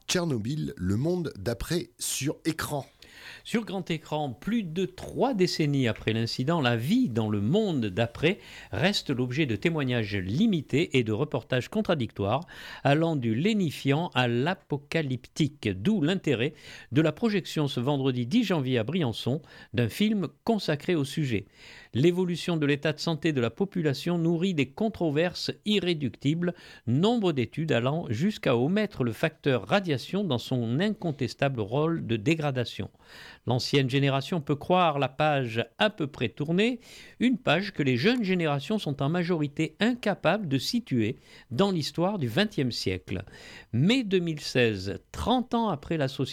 Tchernobyl, le monde d'après sur écran. Sur grand écran, plus de 3 décennies après l'incident, la vie dans le monde d'après reste l'objet de témoignages limités et de reportages contradictoires, allant du lénifiant à l'apocalyptique, d'où l'intérêt de la projection ce vendredi 10 janvier à Briançon d'un film consacré au sujet. L'évolution de l'état de santé de la population nourrit des controverses irréductibles, nombre d'études allant jusqu'à omettre le facteur radiation dans son incontestable rôle de dégradation. L'ancienne génération peut croire la page à peu près tournée, une page que les jeunes générations sont en majorité incapables de situer dans l'histoire du XXe siècle. Mai 2016, 30 ans après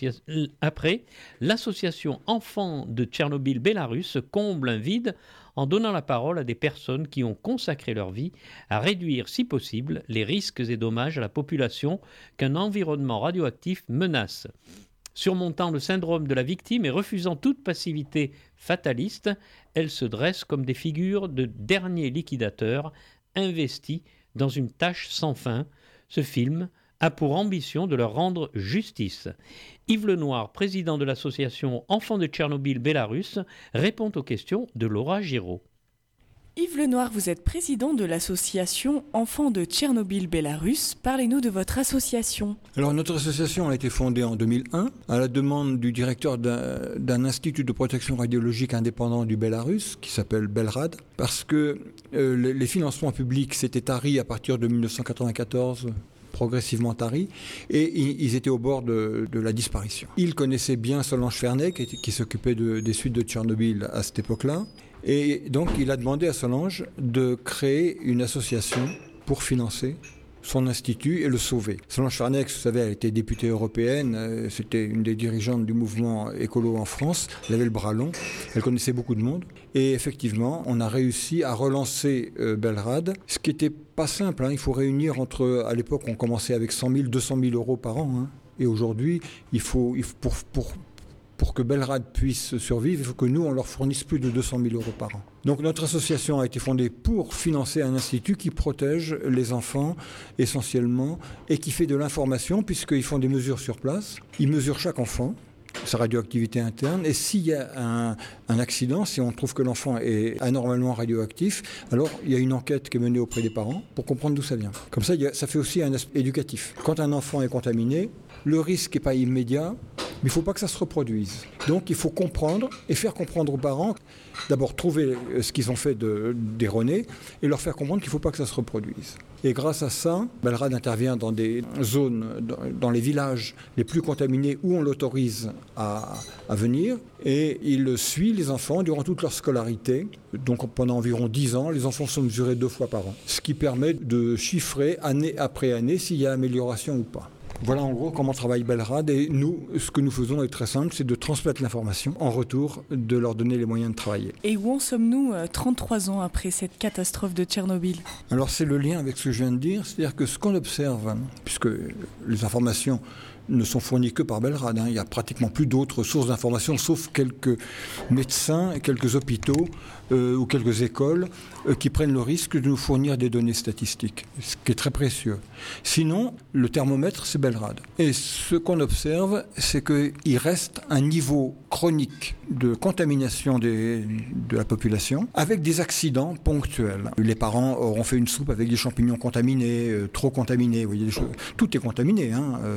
l'association Enfants de Tchernobyl-Bélarus comble un vide en donnant la parole à des personnes qui ont consacré leur vie à réduire, si possible, les risques et dommages à la population qu'un environnement radioactif menace. Surmontant le syndrome de la victime et refusant toute passivité fataliste, elles se dressent comme des figures de derniers liquidateurs investis dans une tâche sans fin. Ce film a pour ambition de leur rendre justice. Yves Lenoir, président de l'association Enfants de Tchernobyl-Bélarus, répond aux questions de Laura Giraud. Yves Lenoir, vous êtes président de l'association Enfants de Tchernobyl-Bélarus. Parlez-nous de votre association. Alors notre association a été fondée en 2001 à la demande du directeur d'un institut de protection radiologique indépendant du Bélarus qui s'appelle Belrad, parce que les financements publics s'étaient taris à partir de 1994, progressivement taris, et ils étaient au bord de la disparition. Il connaissait bien Solange Fernet qui s'occupait des suites de Tchernobyl à cette époque-là. Et donc, il a demandé à Solange de créer une association pour financer son institut et le sauver. Solange Farnex, vous savez, elle était députée européenne, c'était une des dirigeantes du mouvement écolo en France, elle avait le bras long, elle connaissait beaucoup de monde. Et effectivement, on a réussi à relancer Belrad, ce qui n'était pas simple. Il faut réunir à l'époque, on commençait avec 100 000, 200 000 euros par an. Et aujourd'hui, pour que Belrad puisse survivre, il faut que nous, on leur fournisse plus de 200 000 euros par an. Donc notre association a été fondée pour financer un institut qui protège les enfants essentiellement et qui fait de l'information puisqu'ils font des mesures sur place. Ils mesurent chaque enfant, sa radioactivité interne, et s'il y a un accident, si on trouve que l'enfant est anormalement radioactif, alors il y a une enquête qui est menée auprès des parents pour comprendre d'où ça vient. Comme ça, ça fait aussi un aspect éducatif. Quand un enfant est contaminé, le risque n'est pas immédiat, mais il ne faut pas que ça se reproduise. Donc il faut comprendre et faire comprendre aux parents, d'abord trouver ce qu'ils ont fait d'erroné et leur faire comprendre qu'il ne faut pas que ça se reproduise. Et grâce à ça, Belrad intervient dans des zones, dans les villages les plus contaminés où on l'autorise à venir, et il suit les enfants durant toute leur scolarité. Donc pendant environ 10 ans, les enfants sont mesurés 2 fois par an, ce qui permet de chiffrer année après année s'il y a amélioration ou pas. Voilà en gros comment travaille Belrad, et nous, ce que nous faisons est très simple, c'est de transmettre l'information en retour de leur donner les moyens de travailler. Et où en sommes-nous 33 ans après cette catastrophe de Tchernobyl ? Alors c'est le lien avec ce que je viens de dire, c'est-à-dire que ce qu'on observe, puisque les informations ne sont fournies que par Belrad, il n'y a pratiquement plus d'autres sources d'informations, sauf quelques médecins, quelques hôpitaux ou quelques écoles qui prennent le risque de nous fournir des données statistiques, ce qui est très précieux. Sinon, le thermomètre, c'est Belrad. Et ce qu'on observe, c'est qu'il reste un niveau chronique de contamination de la population, avec des accidents ponctuels. Les parents auront fait une soupe avec des champignons contaminés, trop contaminés, vous voyez, des choses. Tout est contaminé,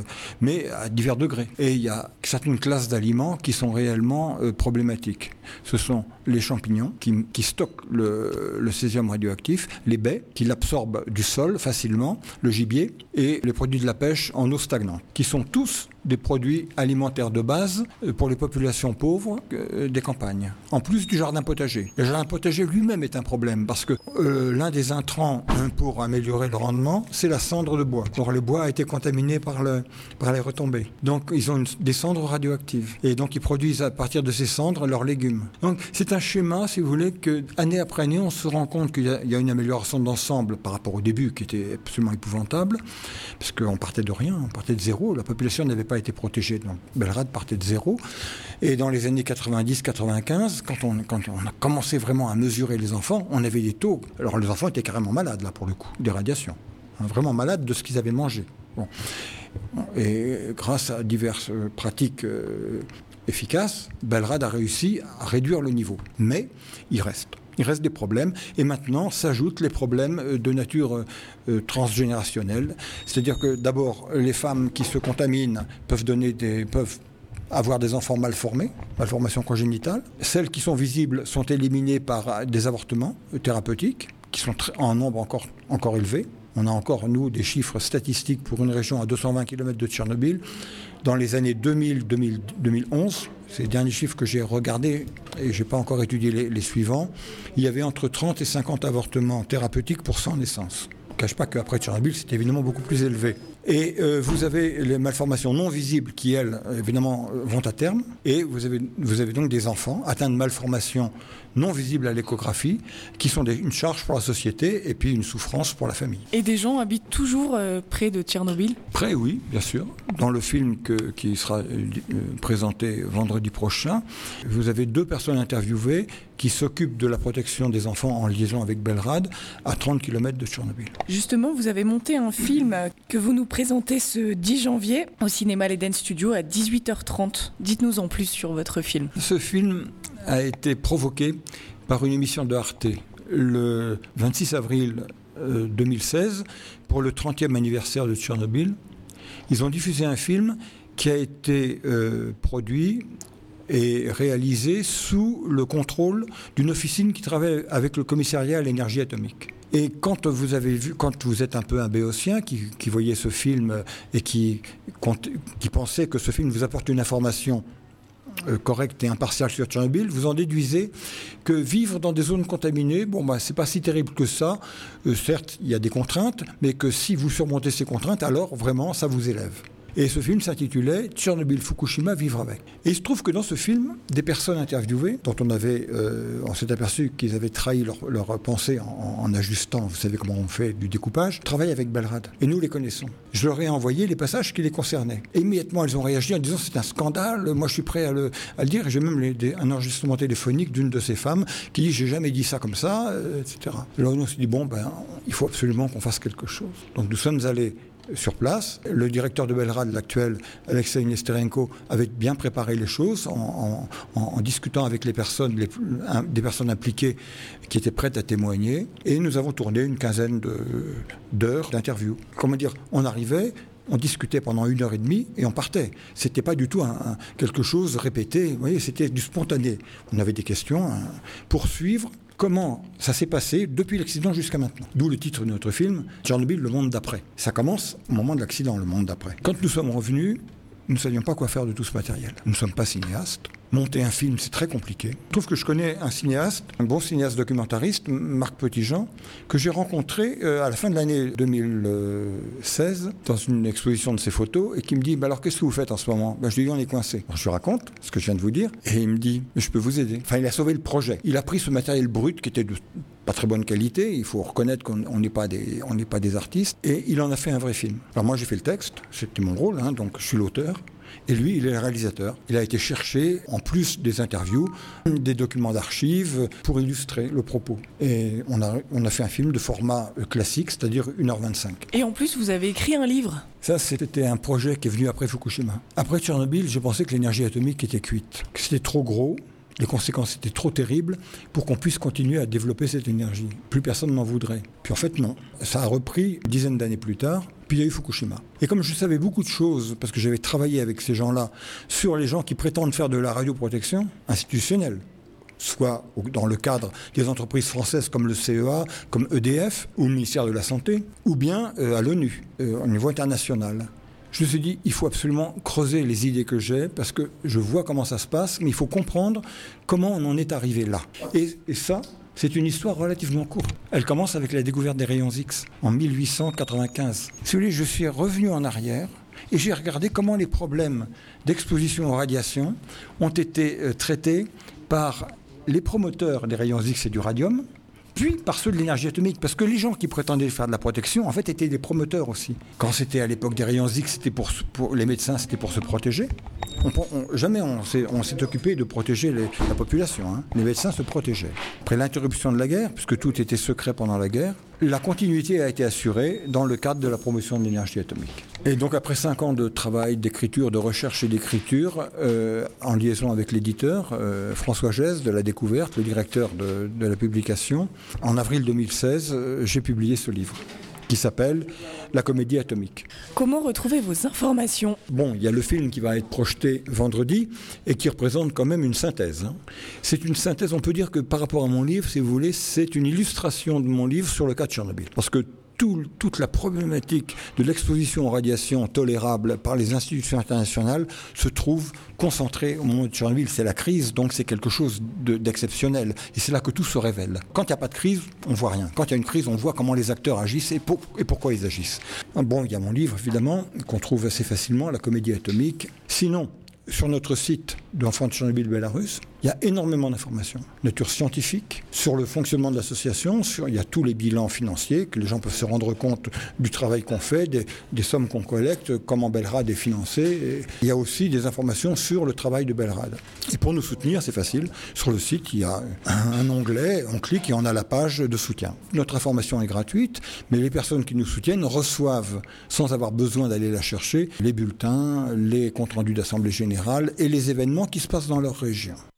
mais à divers degrés. Et il y a certaines classes d'aliments qui sont réellement problématiques. Ce sont les champignons qui stockent le césium radioactif, les baies qui l'absorbent du sol facilement, le gibier, et les produits de la pêche en eau stagnante, qui sont tous des produits alimentaires de base pour les populations pauvres des campagnes. En plus du jardin potager. Le jardin potager lui-même est un problème parce que l'un des intrants pour améliorer le rendement, c'est la cendre de bois. Or, le bois a été contaminé par les retombées. Donc, ils ont des cendres radioactives. Et donc, ils produisent à partir de ces cendres leurs légumes. Donc, c'est un schéma, si vous voulez, que année après année, on se rend compte qu'il y a une amélioration d'ensemble par rapport au début qui était absolument épouvantable, parce qu'on partait de rien, on partait de zéro. La population n'avait pas été protégée. Donc, Belrad partait de zéro. Et dans les années 90-95, quand on a commencé vraiment à mesurer les enfants, on avait des taux. Alors, les enfants étaient carrément malades, là, pour le coup, des radiations. Vraiment malades de ce qu'ils avaient mangé. Bon. Et grâce à diverses pratiques efficaces, Belrad a réussi à réduire le niveau. Mais il reste des problèmes. Et maintenant s'ajoutent les problèmes de nature transgénérationnelle. C'est-à-dire que d'abord, les femmes qui se contaminent peuvent avoir des enfants malformation congénitale. Celles qui sont visibles sont éliminées par des avortements thérapeutiques, qui sont en nombre encore élevé. On a encore, nous, des chiffres statistiques pour une région à 220 km de Tchernobyl. Dans les années 2000-2011, c'est les derniers chiffres que j'ai regardés, et je n'ai pas encore étudié les suivants, il y avait entre 30 et 50 avortements thérapeutiques pour 100 naissances. Je ne cache pas qu'après Tchernobyl, c'est évidemment beaucoup plus élevé. Et vous avez les malformations non visibles qui, elles, évidemment, vont à terme. Et vous avez donc des enfants atteints de malformations non visibles à l'échographie, qui sont une charge pour la société et puis une souffrance pour la famille. Et des gens habitent toujours près de Tchernobyl ? Près, oui, bien sûr. Dans le film qui sera présenté vendredi prochain, vous avez 2 personnes interviewées qui s'occupent de la protection des enfants en liaison avec Belrad, à 30 km de Tchernobyl. Justement, vous avez monté un film que vous nous présentez ce 10 janvier au cinéma l'Eden Studio à 18h30. Dites-nous en plus sur votre film. Ce film a été provoqué par une émission de Arte le 26 avril 2016 pour le 30e anniversaire de Tchernobyl. Ils ont diffusé un film qui a été produit et réalisé sous le contrôle d'une officine qui travaille avec le commissariat à l'énergie atomique. Et quand vous êtes un peu un béotien qui voyait ce film et qui pensait que ce film vous apporte une information correcte et impartiale sur Tchernobyl, vous en déduisez que vivre dans des zones contaminées, c'est pas si terrible que ça. Certes, il y a des contraintes, mais que si vous surmontez ces contraintes, alors vraiment, ça vous élève. Et ce film s'intitulait « Tchernobyl, Fukushima, vivre avec ». Et il se trouve que dans ce film, des personnes interviewées, dont on s'est aperçu qu'ils avaient trahi leur pensée en ajustant, vous savez comment on fait du découpage, travaillent avec Belrad. Et nous les connaissons. Je leur ai envoyé les passages qui les concernaient. Et immédiatement, elles ont réagi en disant « c'est un scandale, moi je suis prêt à le dire ». Et j'ai même un enregistrement téléphonique d'une de ces femmes qui dit « j'ai jamais dit ça comme ça », etc. Alors on s'est dit « il faut absolument qu'on fasse quelque chose ». Donc nous sommes allés sur place. Le directeur de Belrad, l'actuel, Alexei Nesterenko, avait bien préparé les choses en discutant avec des personnes impliquées qui étaient prêtes à témoigner. Et nous avons tourné une quinzaine d'heures d'interview. On arrivait, on discutait pendant 1h30 et on partait. C'était pas du tout quelque chose répété. Vous voyez, c'était du spontané. On avait des questions pour suivre comment ça s'est passé depuis l'accident jusqu'à maintenant. D'où le titre de notre film, Tchernobyl, le monde d'après. Ça commence au moment de l'accident, le monde d'après. Quand nous sommes revenus, nous ne savions pas quoi faire de tout ce matériel. Nous ne sommes pas cinéastes. Monter un film, c'est très compliqué. Je trouve que je connais un cinéaste, un bon cinéaste documentariste, Marc Petitjean, que j'ai rencontré à la fin de l'année 2016 dans une exposition de ses photos et qui me dit alors qu'est-ce que vous faites en ce moment ? Je lui dis on est coincé. Alors, je lui raconte ce que je viens de vous dire et il me dit je peux vous aider. Enfin, il a sauvé le projet. Il a pris ce matériel brut qui était de pas très bonne qualité, il faut reconnaître qu'on n'est pas des artistes, et il en a fait un vrai film. Alors moi j'ai fait le texte, c'était mon rôle, donc je suis l'auteur. Et lui, il est le réalisateur. Il a été chercher, en plus des interviews, des documents d'archives pour illustrer le propos. Et on a fait un film de format classique, c'est-à-dire 1h25. Et en plus, vous avez écrit un livre. Ça, c'était un projet qui est venu après Fukushima. Après Tchernobyl, j'ai pensé que l'énergie atomique était cuite, que c'était trop gros. Les conséquences étaient trop terribles pour qu'on puisse continuer à développer cette énergie. Plus personne n'en voudrait. Puis en fait, non. Ça a repris une dizaine d'années plus tard, puis il y a eu Fukushima. Et comme je savais beaucoup de choses, parce que j'avais travaillé avec ces gens-là, sur les gens qui prétendent faire de la radioprotection institutionnelle, soit dans le cadre des entreprises françaises comme le CEA, comme EDF, ou le ministère de la Santé, ou bien à l'ONU, au niveau international. Je me suis dit, il faut absolument creuser les idées que j'ai, parce que je vois comment ça se passe, mais il faut comprendre comment on en est arrivé là. Et ça, c'est une histoire relativement courte. Elle commence avec la découverte des rayons X, en 1895. Si vous voulez, je suis revenu en arrière, et j'ai regardé comment les problèmes d'exposition aux radiations ont été traités par les promoteurs des rayons X et du radium, puis par ceux de l'énergie atomique, parce que les gens qui prétendaient faire de la protection, en fait, étaient des promoteurs aussi. Quand c'était à l'époque des rayons X, c'était pour les médecins, c'était pour se protéger. Jamais on s'est occupé de protéger la population. Les médecins se protégeaient. Après l'interruption de la guerre, puisque tout était secret pendant la guerre, la continuité a été assurée dans le cadre de la promotion de l'énergie atomique. Et donc après 5 ans de travail, d'écriture, de recherche et d'écriture, en liaison avec l'éditeur, François Gèze de La Découverte, le directeur de la publication, en avril 2016, j'ai publié ce livre qui s'appelle La comédie atomique. Comment retrouver vos informations ? Bon, il y a le film qui va être projeté vendredi et qui représente quand même une synthèse. C'est une synthèse, on peut dire que par rapport à mon livre, si vous voulez, c'est une illustration de mon livre sur le cas de Tchernobyl. Parce que toute la problématique de l'exposition aux radiations tolérable par les institutions internationales se trouve concentrée au moment de Tchernobyl. C'est la crise, donc c'est quelque chose d'exceptionnel. Et c'est là que tout se révèle. Quand il n'y a pas de crise, on ne voit rien. Quand il y a une crise, on voit comment les acteurs agissent et pourquoi ils agissent. Bon, il y a mon livre, évidemment, qu'on trouve assez facilement, La comédie atomique. Sinon, sur notre site d'Enfants de Tchernobyl Bélarus, il y a énormément d'informations, nature scientifique, sur le fonctionnement de l'association, il y a tous les bilans financiers, que les gens peuvent se rendre compte du travail qu'on fait, des sommes qu'on collecte, comment Belrad est financé. Et il y a aussi des informations sur le travail de Belrad. Et pour nous soutenir, c'est facile. Sur le site, il y a un onglet, on clique et on a la page de soutien. Notre information est gratuite, mais les personnes qui nous soutiennent reçoivent, sans avoir besoin d'aller la chercher, les bulletins, les comptes rendus d'assemblée générale et les événements qui se passent dans leur région.